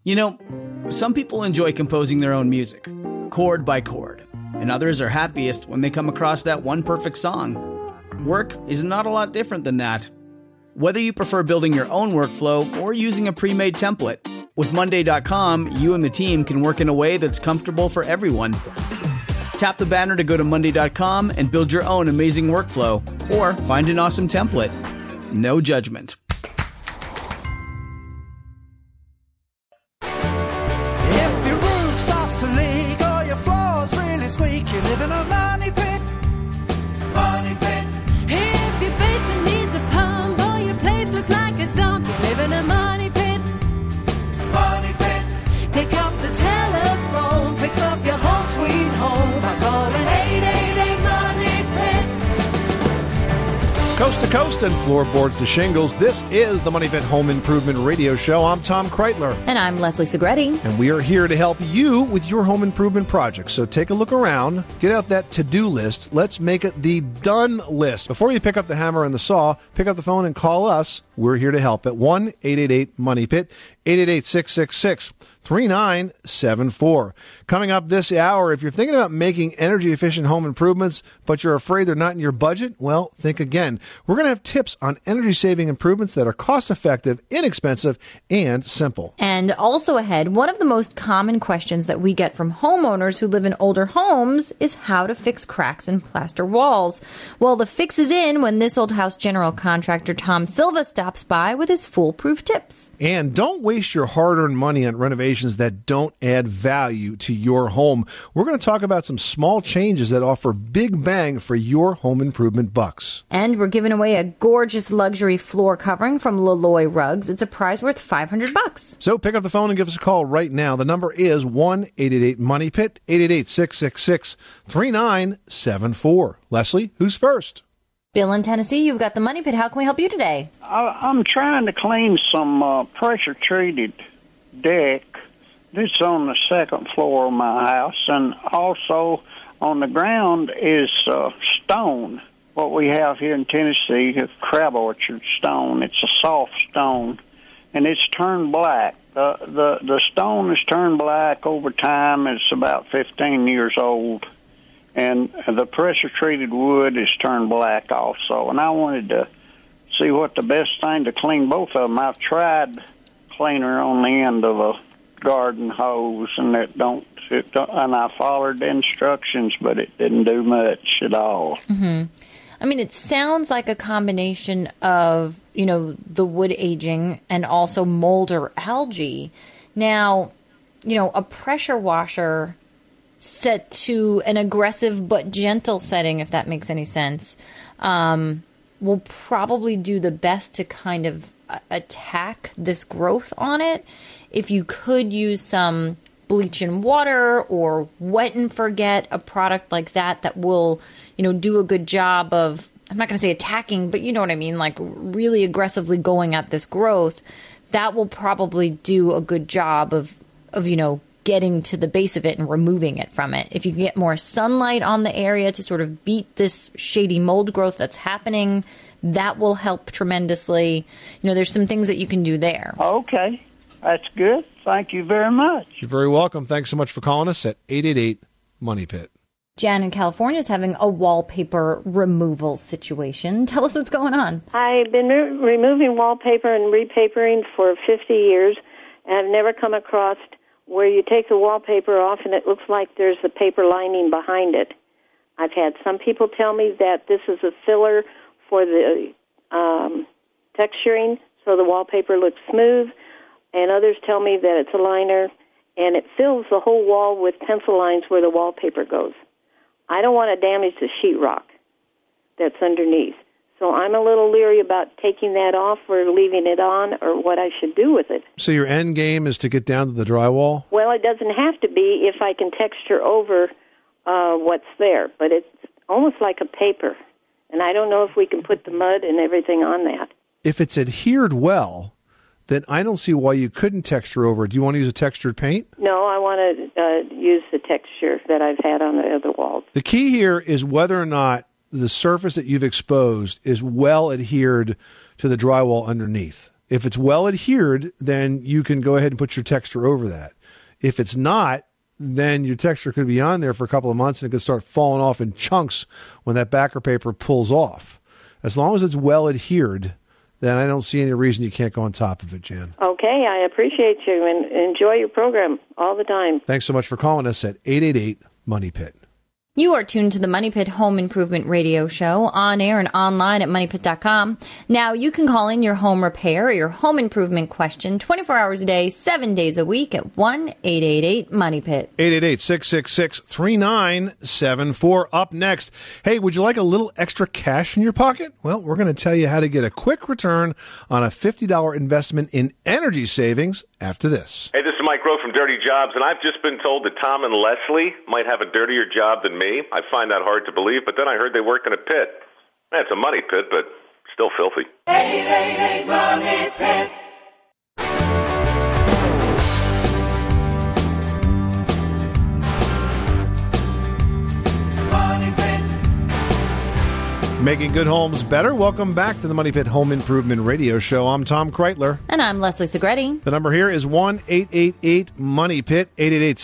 You know, some people enjoy composing their own music, chord by chord, and others are happiest when they come across that one perfect song. Work is not a lot different than that. Whether you prefer building your own workflow or using a pre-made template, with Monday.com, you and the team can work in a way that's comfortable for everyone. Tap the banner to go to Monday.com and build your own amazing workflow, or find an awesome template. No judgment. If your roof starts to leak or your floor's really squeak, you live in a money pit. Money pit. If your basement needs a pump or your place looks like a dump, you live in a money pit. Money pit. Pick up the telephone, fix up your home sweet home by calling 888 Money Pit. Coast to coast and floorboards to shingles, this is the Money Pit Home Improvement Radio Show. I'm Tom Kreitler. And I'm Leslie Segretti. And we are here to help you with your home improvement projects. So take a look around, get out that to-do list. Let's make it the done list. Before you pick up the hammer and the saw, pick up the phone and call us. We're here to help at 1-888-MONEY-PIT, 888-666-3974. Coming up this hour, if you're thinking about making energy-efficient home improvements, but you're afraid they're not in your budget, well, think again. We're going to have tips on energy-saving improvements that are cost-effective, inexpensive, and simple. And also ahead, one of the most common questions that we get from homeowners who live in older homes is how to fix cracks in plaster walls. Well, the fix is in when this old house general contractor Tom Silva stops by with his foolproof tips. And don't waste your hard-earned money on renovations that don't add value to your home. We're going to talk about some small changes that offer big bang for your home improvement bucks. And we're giving away a gorgeous luxury floor covering from Laloy Rugs. It's a prize worth $500. So pick up the phone and give us a call right now. The number is 1-888-MONEY-PIT, 888-666-3974. Leslie, who's first? Bill in Tennessee, you've got the Money Pit. How can we help you today? I'm trying to clean some pressure-treated deck. This is on the second floor of my house, and also on the ground is stone. What we have here in Tennessee is crab orchard stone. It's a soft stone, and it's turned black. The stone has turned black over time. It's about 15 years old. And the pressure-treated wood is turned black also. And I wanted to see what the best thing to clean both of them. I've tried cleaner on the end of a garden hose, and and I followed the instructions, but it didn't do much at all. Mm-hmm. I mean, it sounds like a combination of, the wood aging and also mold or algae. Now, a pressure washer set to an aggressive but gentle setting, if that makes any sense, will probably do the best to kind of attack this growth on it. If you could use some bleach and water or wet and forget, a product like that will, do a good job of, I'm not going to say attacking, but you know what I mean, like really aggressively going at this growth, that will probably do a good job of getting to the base of it and removing it from it. If you can get more sunlight on the area to sort of beat this shady mold growth that's happening, that will help tremendously. There's some things that you can do there. Okay. That's good. Thank you very much. You're very welcome. Thanks so much for calling us at 888-MONEY-PIT. Jan in California is having a wallpaper removal situation. Tell us what's going on. I've been removing wallpaper and repapering for 50 years, and I've never come across where you take the wallpaper off and it looks like there's a paper lining behind it. I've had some people tell me that this is a filler for the texturing so the wallpaper looks smooth, and others tell me that it's a liner, and it fills the whole wall with pencil lines where the wallpaper goes. I don't want to damage the sheetrock that's underneath. So I'm a little leery about taking that off or leaving it on or what I should do with it. So your end game is to get down to the drywall? Well, it doesn't have to be if I can texture over what's there, but it's almost like a paper. And I don't know if we can put the mud and everything on that. If it's adhered well, then I don't see why you couldn't texture over it. Do you want to use a textured paint? No, I want to use the texture that I've had on the other walls. The key here is whether or not the surface that you've exposed is well adhered to the drywall underneath. If it's well adhered, then you can go ahead and put your texture over that. If it's not, then your texture could be on there for a couple of months and it could start falling off in chunks when that backer paper pulls off. As long as it's well adhered, then I don't see any reason you can't go on top of it, Jan. Okay, I appreciate you and enjoy your program all the time. Thanks so much for calling us at 888-MONEY-PIT. You are tuned to the Money Pit Home Improvement Radio Show, on air and online at moneypit.com. Now, you can call in your home repair or your home improvement question 24 hours a day, 7 days a week at 1-888-MONEY-PIT. 888-666-3974. Up next, hey, would you like a little extra cash in your pocket? Well, we're going to tell you how to get a quick return on a $50 investment in energy savings after this. Hey, this is Mike Rowe from Dirty Jobs, and I've just been told that Tom and Leslie might have a dirtier job than me. I find that hard to believe, but then I heard they work in a pit. It's a money pit, but still filthy. 888 Money Pit. Money Pit. Making good homes better. Welcome back to the Money Pit Home Improvement Radio Show. I'm Tom Kreitler. And I'm Leslie Segretti. The number here is 1-888-MONEY-PIT,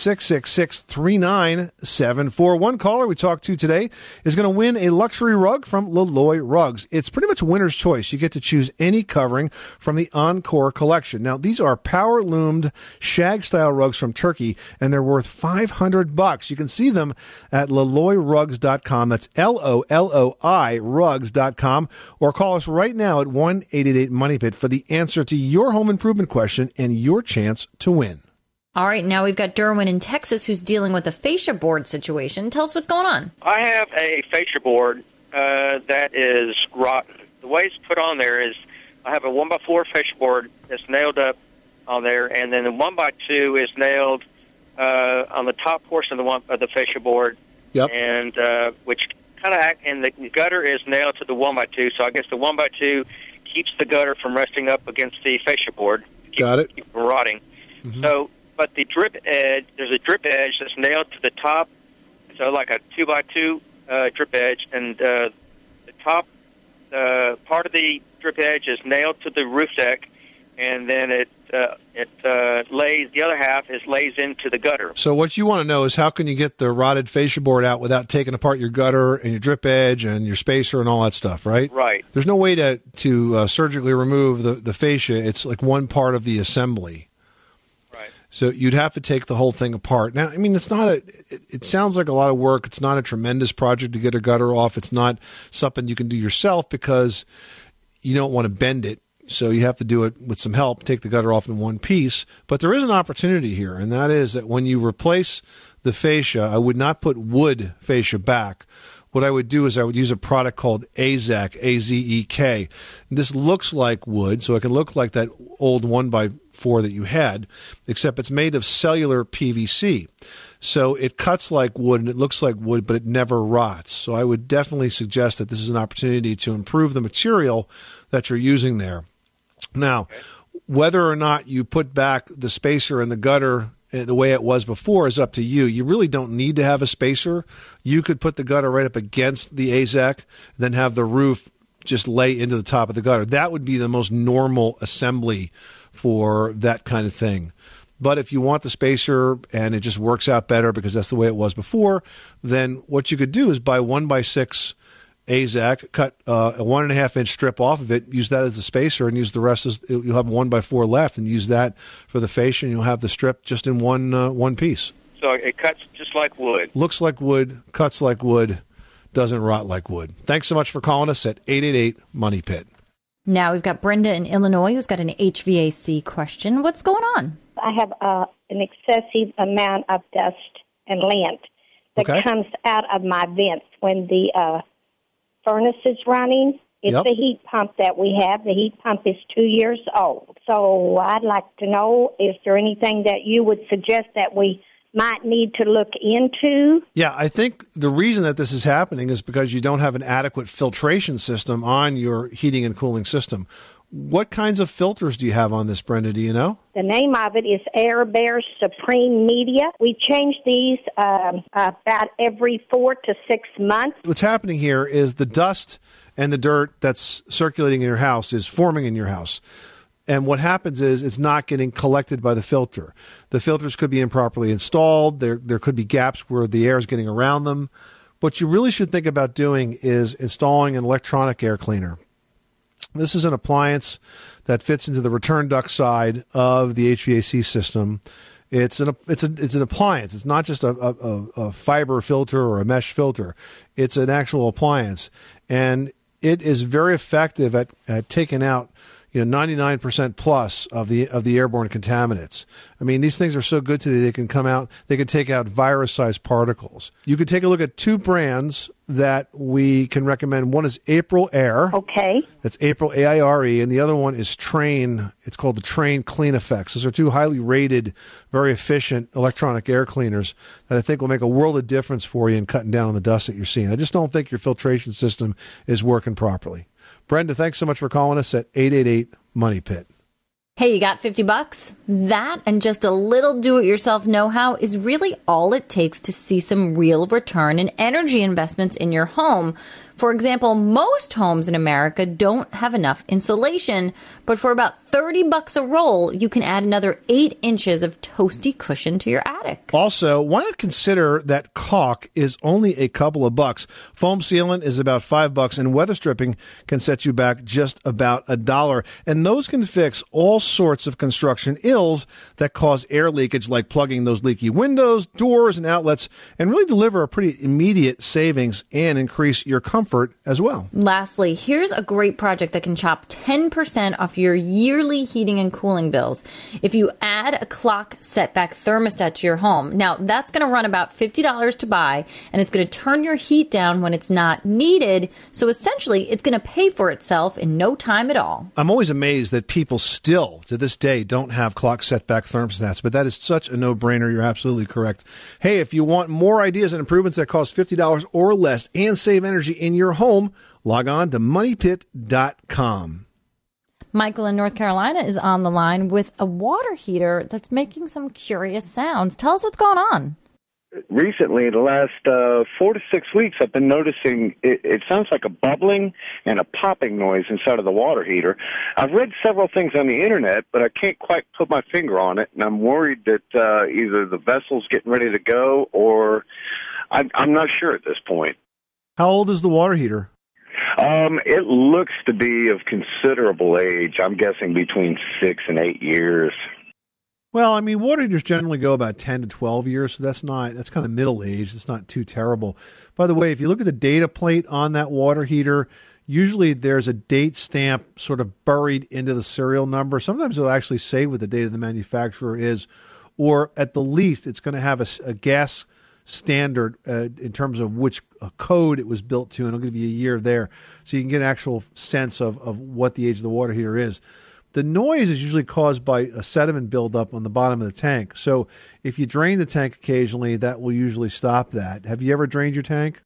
888-666-3974. One caller we talked to today is going to win a luxury rug from Laloy Rugs. It's pretty much winner's choice. You get to choose any covering from the Encore collection. Now, these are power-loomed shag-style rugs from Turkey, and they're worth $500. You can see them at LaloyRugs.com. That's L-O-L-O-I rugs.com, or call us right now at 1-888-MONEY-PIT for the answer to your home improvement question and your chance to win. All right, now we've got Derwin in Texas who's dealing with a fascia board situation. Tell us what's going on. I have a fascia board that is rotten. The way it's put on there is I have a 1x4 fascia board that's nailed up on there, and then the 1x2 is nailed on the top portion of the fascia board, and which kind of and the gutter is nailed to the 1x2. So I guess the 1x2 keeps the gutter from resting up against the fascia board. Got it. Keep from rotting. Mm-hmm. So, but the drip edge, there's a drip edge that's nailed to the top. So like a 2x2 drip edge, and the top part of the drip edge is nailed to the roof deck, and then it lays, the other half lays into the gutter. So what you want to know is how can you get the rotted fascia board out without taking apart your gutter and your drip edge and your spacer and all that stuff, right? Right. There's no way to surgically remove the fascia. It's like one part of the assembly. Right. So you'd have to take the whole thing apart. Now, I mean, it's not it sounds like a lot of work. It's not a tremendous project to get a gutter off. It's not something you can do yourself because you don't want to bend it. So you have to do it with some help, take the gutter off in one piece. But there is an opportunity here, and that is that when you replace the fascia, I would not put wood fascia back. What I would do is I would use a product called AZEK, A-Z-E-K. This looks like wood, so it can look like that old 1x4 that you had, except it's made of cellular PVC. So it cuts like wood and it looks like wood, but it never rots. So I would definitely suggest that this is an opportunity to improve the material that you're using there. Now, whether or not you put back the spacer and the gutter the way it was before is up to you. You really don't need to have a spacer. You could put the gutter right up against the AZEK, then have the roof just lay into the top of the gutter. That would be the most normal assembly for that kind of thing. But if you want the spacer and it just works out better because that's the way it was before, then what you could do is buy 1x6 AZEK, cut a 1.5-inch strip off of it, use that as the spacer, and use the rest as you'll have 1x4 left, and use that for the fascia, and you'll have the strip just in one piece. So it cuts just like wood. Looks like wood, cuts like wood, doesn't rot like wood. Thanks so much for calling us at 888-MONEY-PIT. Now we've got Brenda in Illinois who's got an HVAC question. What's going on? I have an excessive amount of dust and lint that comes out of my vents when the furnace is running. It's the heat pump that we have. The heat pump is 2 years old. So I'd like to know, is there anything that you would suggest that we might need to look into? Yeah, I think the reason that this is happening is because you don't have an adequate filtration system on your heating and cooling system. What kinds of filters do you have on this, Brenda? Do you know? The name of it is Air Bear Supreme Media. We change these about every 4 to 6 months. What's happening here is the dust and the dirt that's circulating in your house is forming in your house. And what happens is it's not getting collected by the filter. The filters could be improperly installed. There could be gaps where the air is getting around them. What you really should think about doing is installing an electronic air cleaner. This is an appliance that fits into the return duct side of the HVAC system. It's an appliance. It's not just a fiber filter or a mesh filter. It's an actual appliance, and it is very effective at taking out 99% plus of the airborne contaminants. I mean, these things are so good today, they can take out virus-sized particles. You could take a look at two brands that we can recommend. One is April Air. Okay. That's April, A-I-R-E, and the other one is Train. It's called the Train Clean Effects. Those are two highly rated, very efficient electronic air cleaners that I think will make a world of difference for you in cutting down on the dust that you're seeing. I just don't think your filtration system is working properly. Brenda, thanks so much for calling us at 888-MONEY-PIT. Hey, you got $50? That and just a little do-it-yourself know-how is really all it takes to see some real return in energy investments in your home. For example, most homes in America don't have enough insulation, but for about $30 a roll, you can add another 8 inches of toasty cushion to your attic. Also, why not consider that caulk is only a couple of bucks? Foam sealant is about $5, and weather stripping can set you back just about $1. And those can fix all sorts of construction ills that cause air leakage, like plugging those leaky windows, doors, and outlets, and really deliver a pretty immediate savings and increase your comfort as well. Lastly, here's a great project that can chop 10% off your yearly heating and cooling bills. If you add a clock setback thermostat to your home, now that's going to run about $50 to buy, and it's going to turn your heat down when it's not needed. So essentially, it's going to pay for itself in no time at all. I'm always amazed that people still, to this day, don't have clock setback thermostats, but that is such a no-brainer. You're absolutely correct. Hey, if you want more ideas and improvements that cost $50 or less and save energy in your home, log on to MoneyPit.com. Michael in North Carolina is on the line with a water heater that's making some curious sounds. Tell us what's going on. Recently, the last 4 to 6 weeks, I've been noticing it sounds like a bubbling and a popping noise inside of the water heater. I've read several things on the internet, but I can't quite put my finger on it, and I'm worried that either the vessel's getting ready to go or I'm not sure at this point. How old is the water heater? It looks to be of considerable age. I'm guessing between 6 and 8 years. Well, I mean, water heaters generally go about 10 to 12 years, so that's kind of middle age. It's not too terrible. By the way, if you look at the data plate on that water heater, usually there's a date stamp sort of buried into the serial number. Sometimes it'll actually say what the date of the manufacturer is, or at the least, it's going to have a gas standard in terms of which code it was built to, and it'll give you a year there, so you can get an actual sense of what the age of the water heater is. The noise is usually caused by a sediment buildup on the bottom of the tank. So if you drain the tank occasionally, that will usually stop that. Have you ever drained your tank?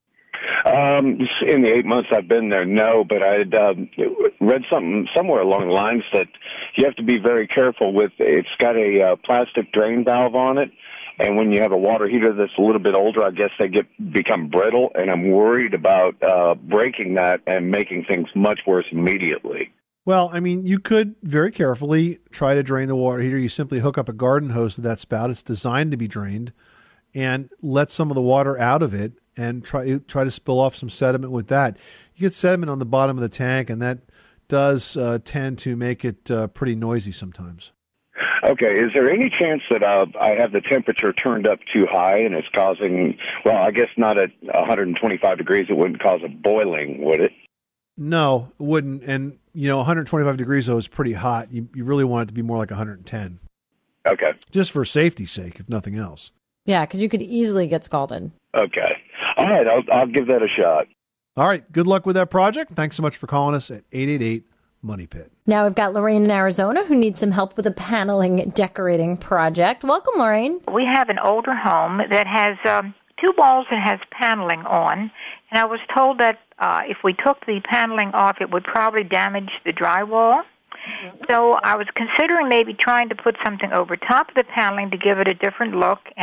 In the 8 months I've been there, no, but I had read something somewhere along the lines that you have to be very careful with. It's got a plastic drain valve on it, and when you have a water heater that's a little bit older, I guess they become brittle, and I'm worried about breaking that and making things much worse immediately. Well, I mean, you could very carefully try to drain the water heater. You simply hook up a garden hose to that spout. It's designed to be drained, and let some of the water out of it and try to spill off some sediment with that. You get sediment on the bottom of the tank, and that does tend to make it pretty noisy sometimes. Okay, is there any chance that I have the temperature turned up too high and it's causing, well, I guess not at 125 degrees, it wouldn't cause a boiling, would it? No, it wouldn't. And, 125 degrees, though, is pretty hot. You really want it to be more like 110. Okay. Just for safety's sake, if nothing else. Yeah, because you could easily get scalded. Okay. All right, I'll give that a shot. All right, good luck with that project. Thanks so much for calling us at 888-MONEY-PIT. Now we've got Lorraine in Arizona who needs some help with a paneling decorating project. Welcome, Lorraine. We have an older home that has 2 walls that has paneling on, and I was told that if we took the paneling off, it would probably damage the drywall. Mm-hmm. So I was considering maybe trying to put something over top of the paneling to give it a different look and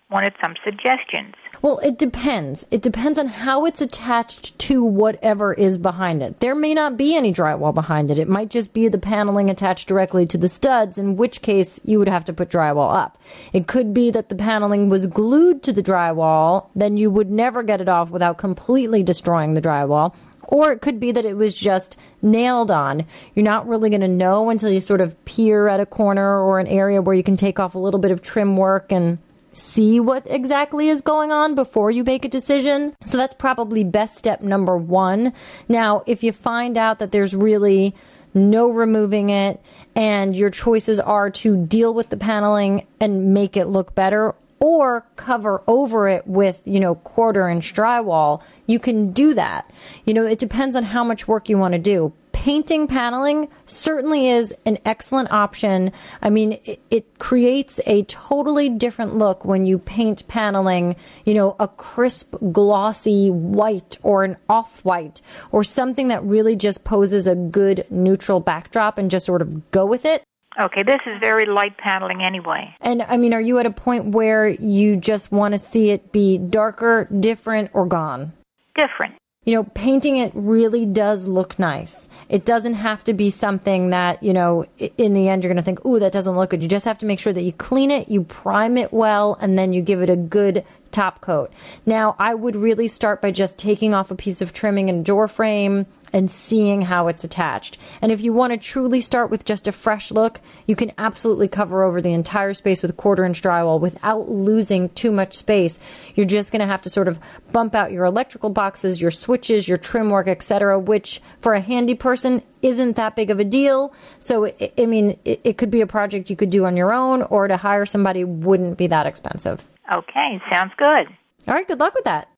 wanted some suggestions. Well, it depends. It depends on how it's attached to whatever is behind it. There may not be any drywall behind it. It might just be the paneling attached directly to the studs, in which case you would have to put drywall up. It could be that the paneling was glued to the drywall, then you would never get it off without completely destroying the drywall. Or it could be that it was just nailed on. You're not really going to know until you sort of peer at a corner or an area where you can take off a little bit of trim work and see what exactly is going on before you make a decision. So that's probably best step number one. Now, if you find out that there's really no removing it and your choices are to deal with the paneling and make it look better or cover over it with, 1/4-inch drywall, you can do that. It depends on how much work you want to do. Painting paneling certainly is an excellent option. I mean, it creates a totally different look when you paint paneling, a crisp, glossy white or an off-white or something that really just poses a good neutral backdrop and just sort of go with it. Okay, this is very light paneling anyway. And, are you at a point where you just want to see it be darker, different, or gone? Different. Painting it really does look nice. It doesn't have to be something that, in the end you're going to think, ooh, that doesn't look good. You just have to make sure that you clean it, you prime it well, and then you give it a good top coat. Now, I would really start by just taking off a piece of trimming and door frame and seeing how it's attached. And if you want to truly start with just a fresh look, you can absolutely cover over the entire space with 1/4-inch drywall without losing too much space. You're just going to have to sort of bump out your electrical boxes, your switches, your trim work, etc., which for a handy person isn't that big of a deal. So, it could be a project you could do on your own, or to hire somebody wouldn't be that expensive. Okay, sounds good. All right, good luck with that.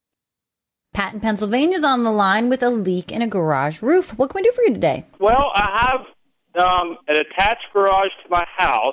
Pat in Pennsylvania is on the line with a leak in a garage roof. What can we do for you today? Well, I have an attached garage to my house,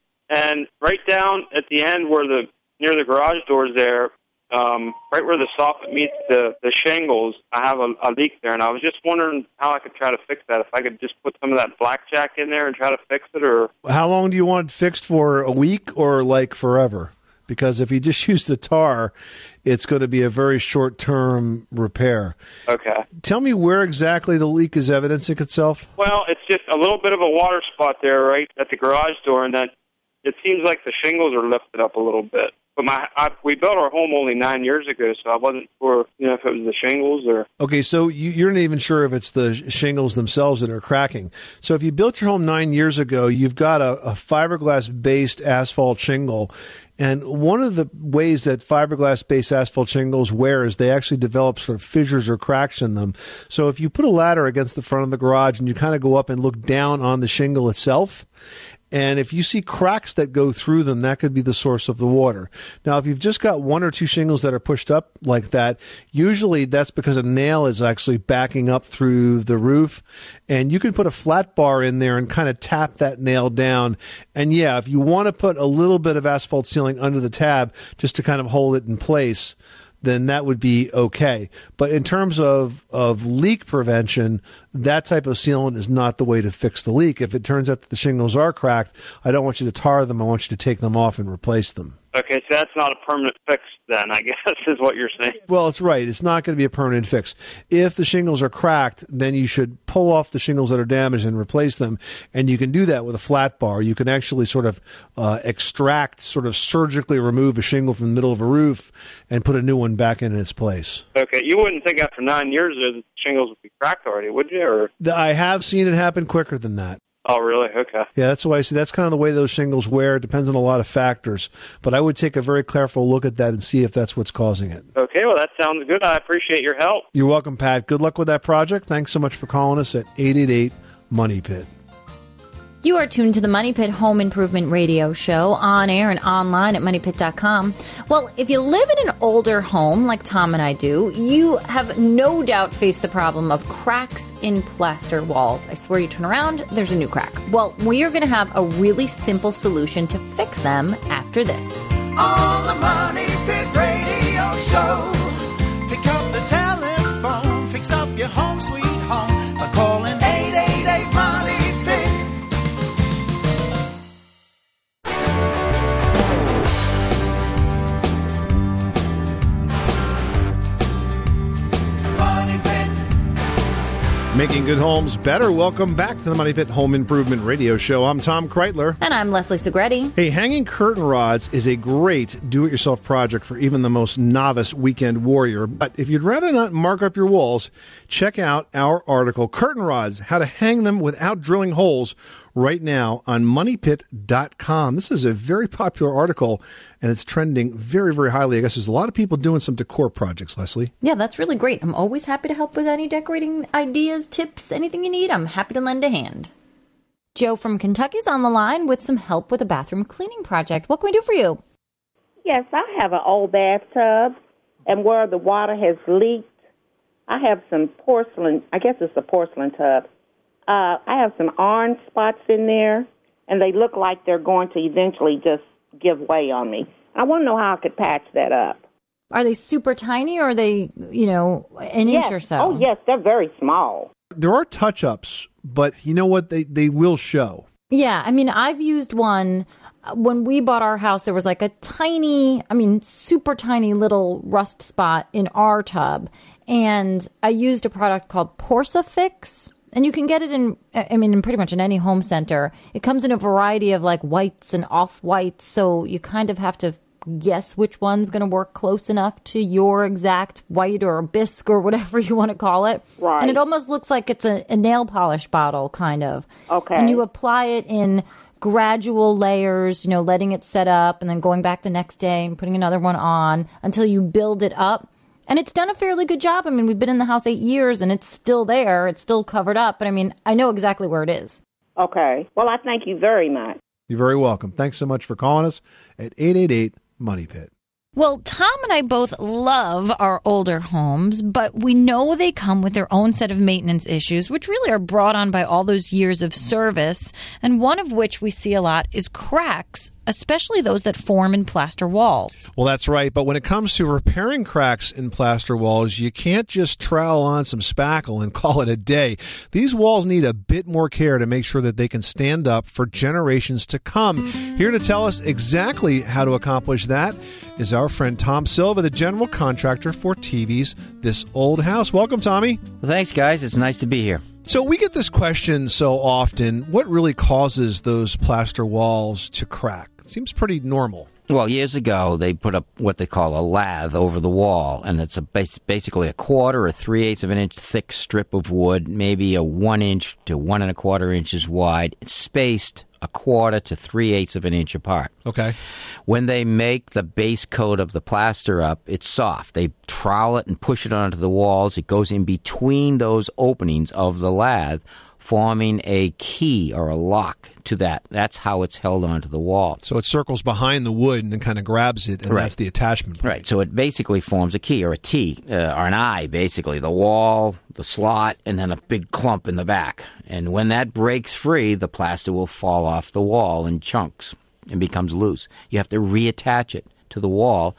and right down at the end near the garage doors there, right where the soffit meets the shingles, I have a leak there, and I was just wondering how I could try to fix that. If I could just put some of that blackjack in there and try to fix it, or... How long do you want it fixed for? A week or like forever? Because if you just use the tar, it's going to be a very short-term repair. Okay. Tell me where exactly the leak is evidencing itself. Well, it's just a little bit of a water spot there right at the garage door, and that it seems like the shingles are lifted up a little bit. But we built our home only 9 years ago, so I wasn't sure, if it was the shingles or... Okay, so you're not even sure if it's the shingles themselves that are cracking. So if you built your home 9 years ago, you've got a fiberglass-based asphalt shingle. And one of the ways that fiberglass-based asphalt shingles wear is they actually develop sort of fissures or cracks in them. So if you put a ladder against the front of the garage and you kind of go up and look down on the shingle itself, and if you see cracks that go through them, that could be the source of the water. Now, if you've just got 1 or 2 shingles that are pushed up like that, usually that's because a nail is actually backing up through the roof. And you can put a flat bar in there and kind of tap that nail down. And yeah, if you want to put a little bit of asphalt sealing under the tab just to kind of hold it in place, then that would be okay. But in terms of leak prevention, that type of sealant is not the way to fix the leak. If it turns out that the shingles are cracked, I don't want you to tar them. I want you to take them off and replace them. Okay, so that's not a permanent fix then, I guess, is what you're saying. Well, it's right. It's not going to be a permanent fix. If the shingles are cracked, then you should pull off the shingles that are damaged and replace them. And you can do that with a flat bar. You can actually sort of extract, sort of surgically remove a shingle from the middle of a roof and put a new one back in its place. Okay, you wouldn't think after 9 years the shingles would be cracked already, would you? Or? I have seen it happen quicker than that. Oh, really? Okay. Yeah, that's why I see. That's kind of the way those shingles wear. It depends on a lot of factors. But I would take a very careful look at that and see if that's what's causing it. Okay, well, that sounds good. I appreciate your help. You're welcome, Pat. Good luck with that project. Thanks so much for calling us at 888-MONEY-PIT. You are tuned to the Money Pit Home Improvement Radio Show on air and online at MoneyPit.com. Well, if you live in an older home like Tom and I do, you have no doubt faced the problem of cracks in plaster walls. I swear you turn around, there's a new crack. Well, we are going to have a really simple solution to fix them after this. On the Money Pit Radio Show, pick up the telephone, fix up your home sweet home by calling 888-MONEY-PIT. Making good homes better. Welcome back to the Money Pit Home Improvement Radio Show. I'm Tom Kreitler. And I'm Leslie Segretti. Hey, hanging curtain rods is a great do-it-yourself project for even the most novice weekend warrior. But if you'd rather not mark up your walls, check out our article, Curtain Rods, How to Hang Them Without Drilling Holes, right now on moneypit.com. This is a very popular article, and it's trending very, very highly. I guess there's a lot of people doing some decor projects, Leslie. Yeah, that's really great. I'm always happy to help with any decorating ideas, tips, anything you need. I'm happy to lend a hand. Joe from Kentucky's on the line with some help with a bathroom cleaning project. What can we do for you? Yes, I have an old bathtub, and where the water has leaked, I have some porcelain, I guess it's a porcelain tub. I have some orange spots in there, and they look like they're going to eventually just give way on me. I want to know how I could patch that up. Are they super tiny, or are they, an inch or so? Oh, yes, they're very small. There are touch-ups, but you know what? They will show. Yeah, I mean, I've used one. When we bought our house, there was like a super tiny little rust spot in our tub, and I used a product called Porcifix. And you can get it in pretty much in any home center. It comes in a variety of like whites and off-whites, so you kind of have to guess which one's going to work close enough to your exact white or bisque or whatever you want to call it. Right. And it almost looks like it's a nail polish bottle, kind of. Okay. And you apply it in gradual layers, letting it set up and then going back the next day and putting another one on until you build it up. And it's done a fairly good job. I mean, we've been in the house 8 years, and it's still there. It's still covered up. But, I know exactly where it is. Okay. Well, I thank you very much. You're very welcome. Thanks so much for calling us at 888-MONEY-PIT. Well, Tom and I both love our older homes, but we know they come with their own set of maintenance issues, which really are brought on by all those years of service, and one of which we see a lot is cracks, especially those that form in plaster walls. Well, that's right, but when it comes to repairing cracks in plaster walls, you can't just trowel on some spackle and call it a day. These walls need a bit more care to make sure that they can stand up for generations to come. Here to tell us exactly how to accomplish that is our friend Tom Silva, the general contractor for TV's This Old House. Welcome, Tommy. Well, thanks, guys. It's nice to be here. So we get this question so often, what really causes those plaster walls to crack? It seems pretty normal. Well, years ago, they put up what they call a lath over the wall, and it's basically a 1/4 or 3/8 of an inch thick strip of wood, maybe a 1 inch to 1 1/4 inches wide, spaced 1/4 to 3/8 of an inch apart. Okay. When they make the base coat of the plaster up, it's soft. They trowel it and push it onto the walls. It goes in between those openings of the lath, forming a key or a lock to that. That's how it's held onto the wall. So it circles behind the wood and then kind of grabs it, and right. That's the attachment point. Right. So it basically forms a key or a T or an I, basically. The wall, the slot, and then a big clump in the back. And when that breaks free, the plaster will fall off the wall in chunks and becomes loose. You have to reattach it to the wall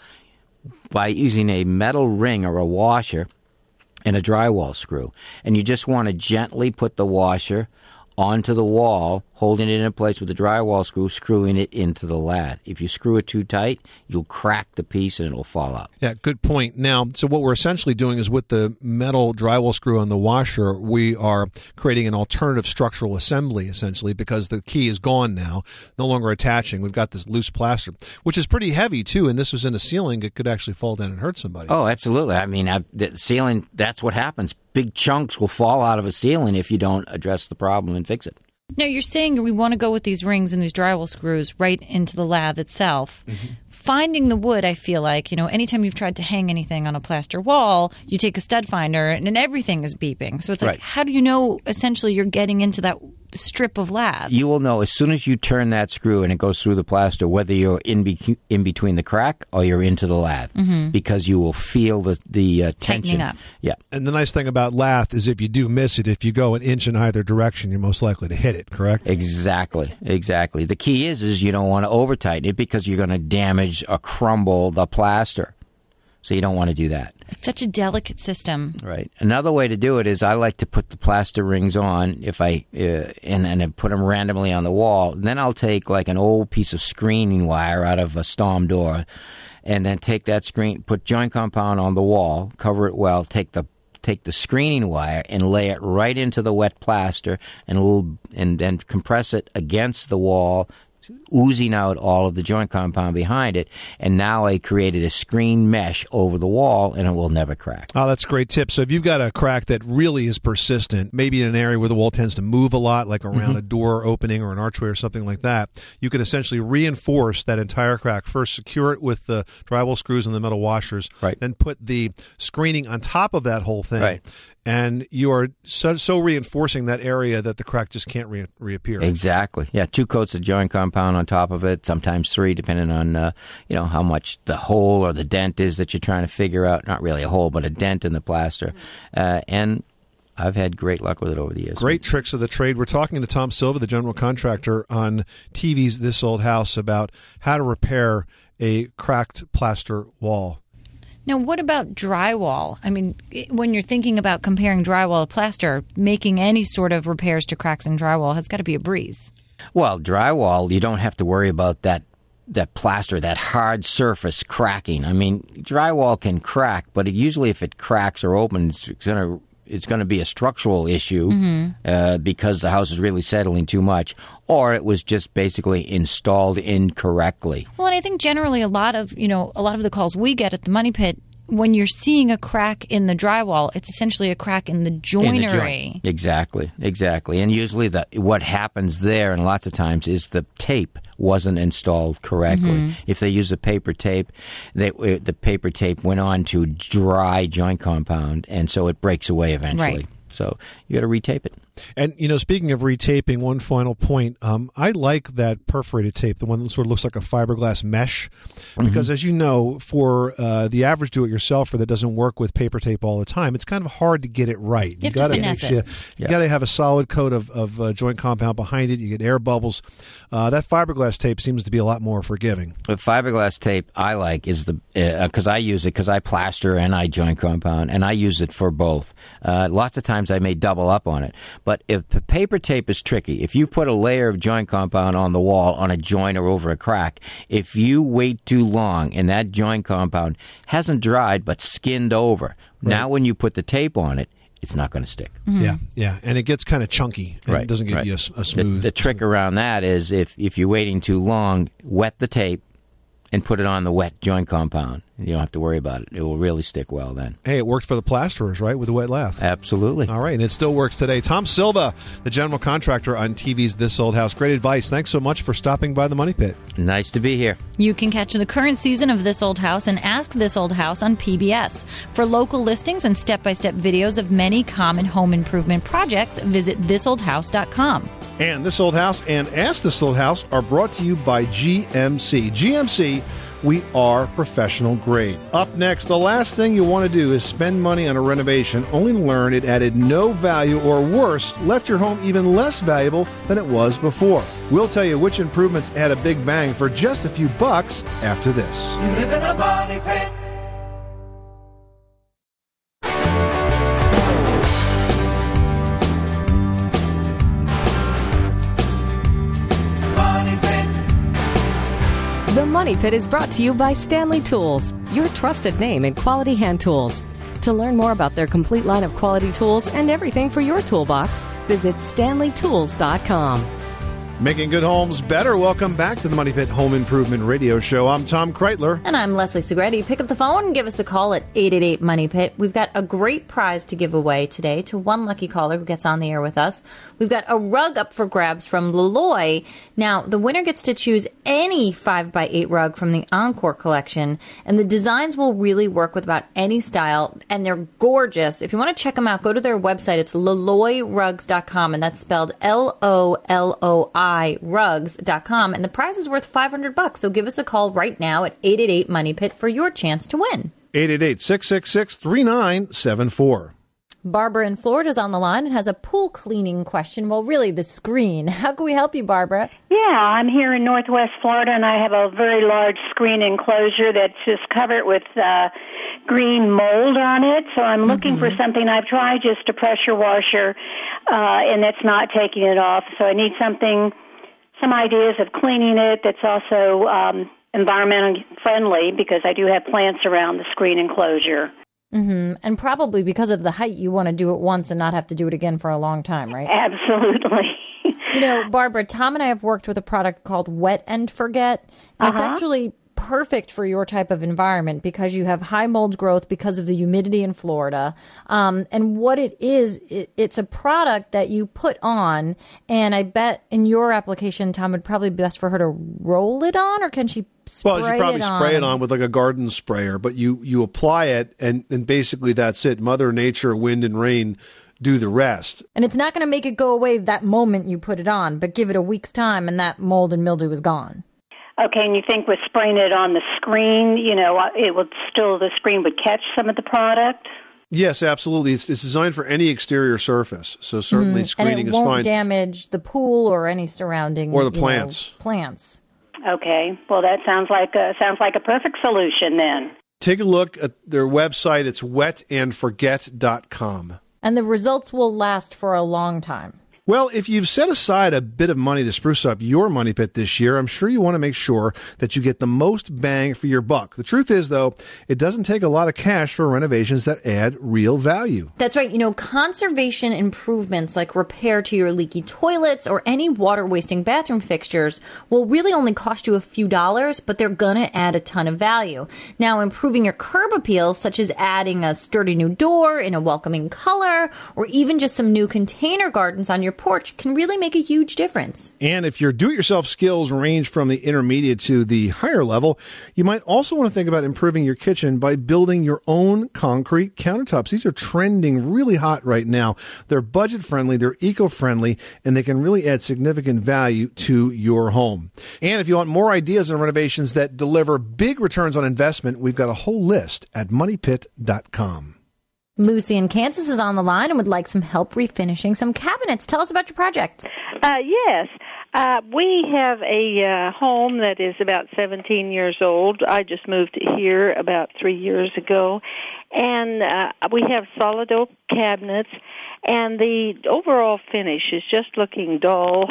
by using a metal ring or a washer and a drywall screw. And you just want to gently put the washer onto the wall, holding it in place with the drywall screw, screwing it into the lath. If you screw it too tight, you'll crack the piece and it'll fall out. Yeah, good point. Now, so what we're essentially doing is with the metal drywall screw on the washer, we are creating an alternative structural assembly, essentially, because the key is gone now, no longer attaching. We've got this loose plaster, which is pretty heavy, too, and this was in a ceiling. It could actually fall down and hurt somebody. Oh, absolutely. I mean, the ceiling, that's what happens. Big chunks will fall out of a ceiling if you don't address the problem and fix it. Now, you're saying we want to go with these rings and these drywall screws right into the lath itself. Mm-hmm. Finding the wood, I feel like, anytime you've tried to hang anything on a plaster wall, you take a stud finder and everything is beeping. So it's like, How do you know, essentially, you're getting into that strip of lath? You will know as soon as you turn that screw and it goes through the plaster, whether you're in between the crack or you're into the lath, because you will feel the tension. Tightening up. Yeah. And the nice thing about lath is if you do miss it, if you go an inch in either direction, you're most likely to hit it, correct? Exactly. The key is you don't want to over-tighten it because you're going to damage or crumble the plaster. So you don't want to do that. It's such a delicate system. Right. Another way to do it is I like to put the plaster rings on and put them randomly on the wall. And then I'll take like an old piece of screening wire out of a storm door and then take that screen, put joint compound on the wall, cover it well, take the take the screening wire and lay it right into the wet plaster and then compress it against the wall, oozing out all of the joint compound behind it, and now I created a screen mesh over the wall, and it will never crack. Oh, that's a great tip. So if you've got a crack that really is persistent, maybe in an area where the wall tends to move a lot, like around a door opening or an archway or something like that, you can essentially reinforce that entire crack. First, secure it with the drywall screws and the metal washers, then put the screening on top of that whole thing. And you are so reinforcing that area that the crack just can't reappear. Exactly. Yeah, 2 coats of joint compound on top of it, sometimes 3, depending on how much the hole or the dent is that you're trying to figure out. Not really a hole, but a dent in the plaster. And I've had great luck with it over the years. Great tricks of the trade. We're talking to Tom Silva, the general contractor, on TV's This Old House about how to repair a cracked plaster wall. Now, what about drywall? I mean, when you're thinking about comparing drywall to plaster, making any sort of repairs to cracks in drywall has got to be a breeze. Well, drywall, you don't have to worry about that plaster, that hard surface cracking. I mean, drywall can crack, but usually if it cracks or opens, it's going to be a structural issue because the house is really settling too much, or it was just basically installed incorrectly. Well, and I think generally a lot of the calls we get at the Money Pit, when you're seeing a crack in the drywall, it's essentially a crack in the joinery. Exactly. And usually what happens there, and lots of times, is the tape wasn't installed correctly. If they use a paper tape, the paper tape went on to dry joint compound, and so it breaks away eventually. Right. So you got to retape it. And, speaking of retaping, one final point, I like that perforated tape, the one that sort of looks like a fiberglass mesh, because as you know, for the average do-it-yourselfer that doesn't work with paper tape all the time, it's kind of hard to get it right. You have to finesse it. You got to have a solid coat of joint compound behind it. You get air bubbles. That fiberglass tape seems to be a lot more forgiving. The fiberglass tape I like is because I use it because I plaster and I joint compound, and I use it for both. Lots of times I may double up on it. But if the paper tape is tricky, if you put a layer of joint compound on the wall on a joint or over a crack, if you wait too long and that joint compound hasn't dried but skinned over, now when you put the tape on it, it's not going to stick. Yeah, and it gets kind of chunky. And it doesn't give you a smooth. The trick around that is if you're waiting too long, wet the tape and put it on the wet joint compound. You don't have to worry about it. It will really stick well then. Hey, it worked for the plasterers, right, with the wet lath? Absolutely. All right, and it still works today. Tom Silva, the general contractor on TV's This Old House. Great advice. Thanks so much for stopping by the Money Pit. Nice to be here. You can catch the current season of This Old House and Ask This Old House on PBS. For local listings and step-by-step videos of many common home improvement projects, visit thisoldhouse.com. And This Old House and Ask This Old House are brought to you by GMC. GMC, we are professional grade. Up next, the last thing you want to do is spend money on a renovation, only to learn it added no value, or worse, left your home even less valuable than it was before. We'll tell you which improvements add a big bang for just a few bucks after this. You live in a Money Pit. The Money Pit is brought to you by Stanley Tools, your trusted name in quality hand tools. To learn more about their complete line of quality tools and everything for your toolbox, visit StanleyTools.com. Making good homes better. Welcome back to the Money Pit Home Improvement Radio Show. I'm Tom Kreitler. And I'm Leslie Segretti. Pick up the phone and give us a call at 888-MONEY-PIT. We've got a great prize to give away today to one lucky caller who gets on the air with us. We've got a rug up for grabs from Loloi. Now, the winner gets to choose any 5x8 rug from the Encore collection, and the designs will really work with about any style, and they're gorgeous. If you want to check them out, go to their website. It's LoloiRugs.com, and that's spelled LOLOI. Rugs.com, and the prize is worth $500. So give us a call right now at 888-MONEY-PIT for your chance to win. 888-666-3974. Barbara in Florida is on the line and has a pool cleaning question. Well, really, the screen. How can we help you, Barbara? Yeah, I'm here in Northwest Florida, and I have a very large screen enclosure that's just covered with green mold on it. So I'm looking for something. I've tried just a pressure washer, and that's not taking it off. So I need something, some ideas of cleaning it that's also environmentally friendly, because I do have plants around the screen enclosure. And probably because of the height, you want to do it once and not have to do it again for a long time, right? Absolutely. You know, Barbara, Tom and I have worked with a product called Wet and Forget. It's actually perfect for your type of environment because you have high mold growth because of the humidity in Florida. And what it is, it's a product that you put on, and I bet in your application, Tom, it'd probably be best for her to roll it on, or can she spray it on? Well, you probably spray it on with like a garden sprayer, but you apply it, and basically that's it. Mother Nature, wind and rain do the rest. And it's not going to make it go away that moment you put it on, but give it a week's time and that mold and mildew is gone. Okay, and you think with spraying it on the screen, you know, it would still, the screen would catch some of the product? Yes, absolutely. It's designed for any exterior surface, so certainly screening is fine. And it won't damage the pool or any surrounding... Or the plants. Plants. Okay, well, that sounds like a perfect solution then. Take a look at their website. It's wetandforget.com. And the results will last for a long time. Well, if you've set aside a bit of money to spruce up your money pit this year, I'm sure you want to make sure that you get the most bang for your buck. The truth is, though, it doesn't take a lot of cash for renovations that add real value. That's right. You know, conservation improvements like repair to your leaky toilets or any water-wasting bathroom fixtures will really only cost you a few dollars, but they're going to add a ton of value. Now, improving your curb appeal, such as adding a sturdy new door in a welcoming color, or even just some new container gardens on your porch can really make a huge difference. And if your do-it-yourself skills range from the intermediate to the higher level, you might also want to think about improving your kitchen by building your own concrete countertops. These are trending really hot right now. They're budget-friendly, they're eco-friendly, and they can really add significant value to your home. And if you want more ideas on renovations that deliver big returns on investment, we've got a whole list at moneypit.com. Lucy in Kansas is on the line and would like some help refinishing some cabinets. Tell us about your project. Yes. We have a home that is about 17 years old. I just moved here about 3 years ago. And we have solid oak cabinets, and the overall finish is just looking dull.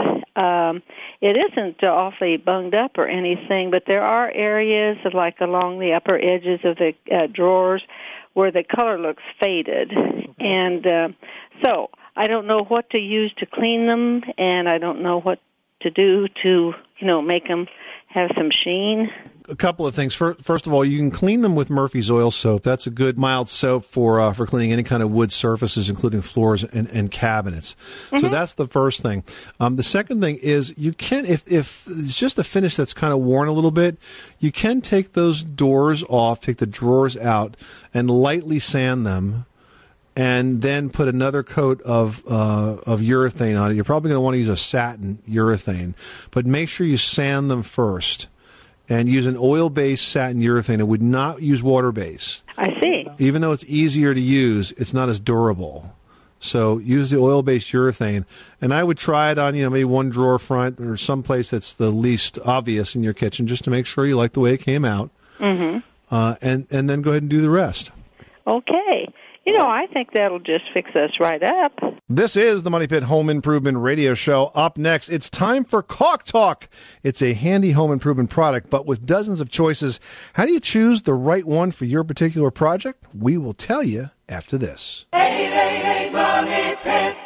It isn't awfully bunged up or anything, but there are areas like along the upper edges of the drawers where the color looks faded. And so I don't know what to use to clean them, and I don't know what to do to, make them have some sheen. A couple of things. First of all, you can clean them with Murphy's Oil Soap. That's a good mild soap for cleaning any kind of wood surfaces, including floors and cabinets. Mm-hmm. So that's the first thing. The second thing is you can, if it's just a finish that's kind of worn a little bit, you can take those doors off, take the drawers out, and lightly sand them, and then put another coat of urethane on it. You're probably going to want to use a satin urethane, but make sure you sand them first. And use an oil-based satin urethane. It would not use water-based. I see. Even though it's easier to use, it's not as durable. So use the oil-based urethane. And I would try it on, maybe one drawer front or someplace that's the least obvious in your kitchen, just to make sure you like the way it came out. Mm-hmm. And then go ahead and do the rest. Okay. I think that'll just fix us right up. This is the Money Pit Home Improvement Radio Show. Up next, it's time for Caulk Talk. It's a handy home improvement product, but with dozens of choices. How do you choose the right one for your particular project? We will tell you after this. 888 Money Pit.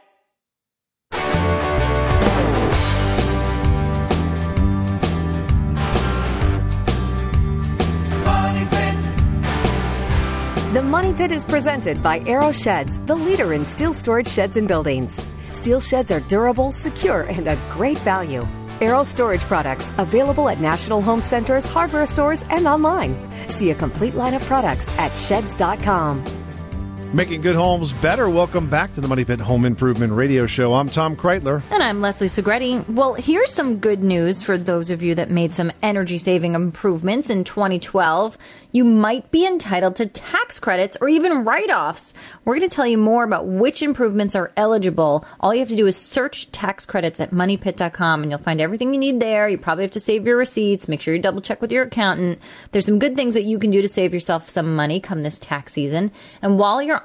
The Money Pit is presented by Aero Sheds, the leader in steel storage sheds and buildings. Steel sheds are durable, secure, and a great value. Aero Storage products available at National Home Centers, hardware stores, and online. See a complete line of products at sheds.com. Making good homes better. Welcome back to the Money Pit Home Improvement Radio Show. I'm Tom Kreitler. And I'm Leslie Segretti. Well, here's some good news for those of you that made some energy-saving improvements in 2012. You might be entitled to tax credits or even write-offs. We're going to tell you more about which improvements are eligible. All you have to do is search tax credits at moneypit.com, and you'll find everything you need there. You probably have to save your receipts. Make sure you double-check with your accountant. There's some good things that you can do to save yourself some money come this tax season. And while you're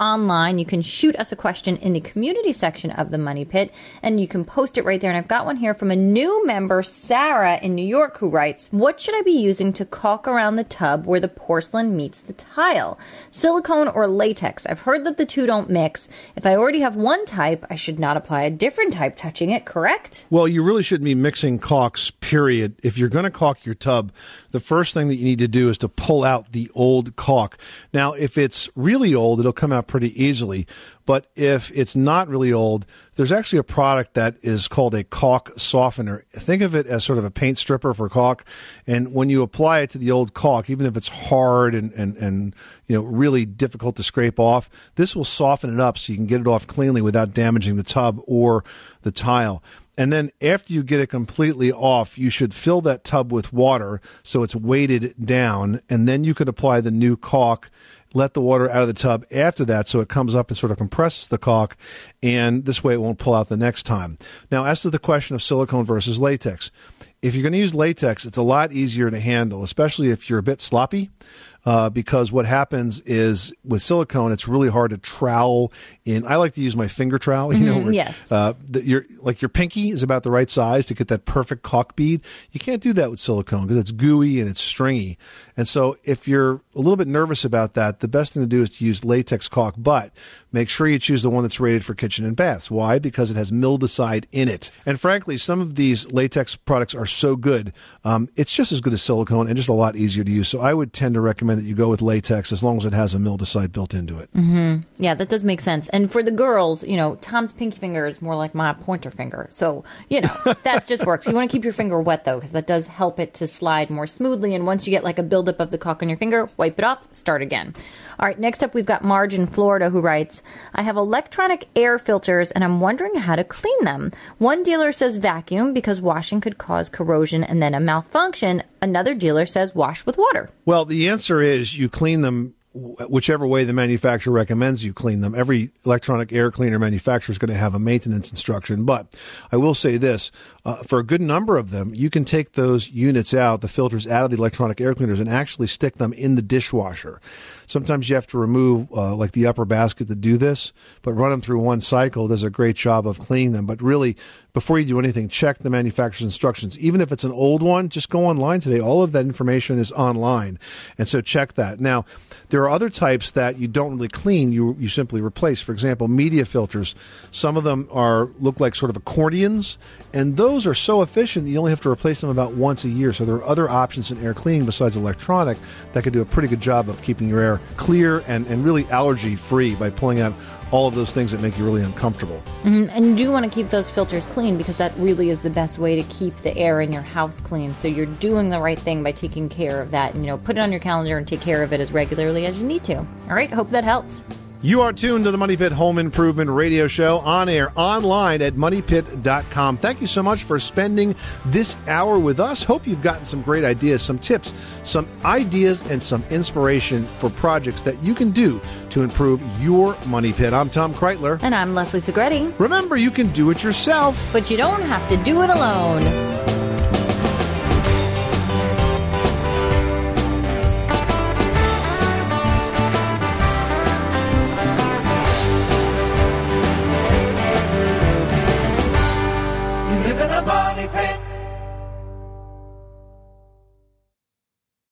online. You can shoot us a question in the community section of the Money Pit, and you can post it right there. And I've got one here from a new member, Sarah in New York, who writes, what should I be using to caulk around the tub where the porcelain meets the tile? Silicone or latex? I've heard that the two don't mix. If I already have one type, I should not apply a different type touching it, correct? Well, you really shouldn't be mixing caulks, period. If you're going to caulk your tub, the first thing that you need to do is to pull out the old caulk. Now, if it's really old, it'll come out pretty easily. But if it's not really old, there's actually a product that is called a caulk softener. Think of it as sort of a paint stripper for caulk. And when you apply it to the old caulk, even if it's hard and really difficult to scrape off, this will soften it up so you can get it off cleanly without damaging the tub or the tile. And then after you get it completely off, you should fill that tub with water so it's weighted down, and then you could apply the new caulk. Let the water out of the tub after that so it comes up and sort of compresses the caulk, and this way it won't pull out the next time. Now, as to the question of silicone versus latex, if you're going to use latex, it's a lot easier to handle, especially if you're a bit sloppy, because what happens is with silicone, it's really hard to trowel in. I like to use my finger trowel, yes. Your pinky is about the right size to get that perfect caulk bead. You can't do that with silicone because it's gooey and it's stringy. And so if you're a little bit nervous about that, the best thing to do is to use latex caulk, but make sure you choose the one that's rated for kitchen and baths. Why? Because it has mildewcide in it. And frankly, some of these latex products are so good, it's just as good as silicone and just a lot easier to use. So I would tend to recommend that you go with latex as long as it has a mildewcide built into it. Mm-hmm. Yeah, that does make sense. And for the girls, Tom's pinky finger is more like my pointer finger. So, that just works. You want to keep your finger wet, though, because that does help it to slide more smoothly. And once you get like a buildup of the caulk on your finger, wipe it off, start again. All right, next up, we've got Marge in Florida who writes, I have electronic air filters and I'm wondering how to clean them. One dealer says vacuum because washing could cause corrosion and then a malfunction. Another dealer says wash with water. Well, the answer is you clean them whichever way the manufacturer recommends you clean them. Every electronic air cleaner manufacturer is going to have a maintenance instruction. But I will say this, for a good number of them, you can take those units out, the filters out of the electronic air cleaners and actually stick them in the dishwasher. Sometimes you have to remove like the upper basket to do this, but run them through one cycle does a great job of cleaning them. But really, before you do anything, check the manufacturer's instructions. Even if it's an old one, just go online today. All of that information is online. And so check that. Now, there are other types that you don't really clean, you simply replace. For example, media filters. Some of them look like sort of accordions, and those are so efficient that you only have to replace them about once a year. So there are other options in air cleaning besides electronic that could do a pretty good job of keeping your air clear and really allergy-free by pulling out all of those things that make you really uncomfortable. Mm-hmm. And you do want to keep those filters clean because that really is the best way to keep the air in your house clean. So you're doing the right thing by taking care of that and, put it on your calendar and take care of it as regularly as you need to. All right, hope that helps. You are tuned to the Money Pit Home Improvement Radio Show on air online at moneypit.com. Thank you so much for spending this hour with us. Hope you've gotten some great ideas, some tips, some ideas, and some inspiration for projects that you can do to improve your money pit. I'm Tom Kreitler. And I'm Leslie Segretti. Remember, you can do it yourself, but you don't have to do it alone.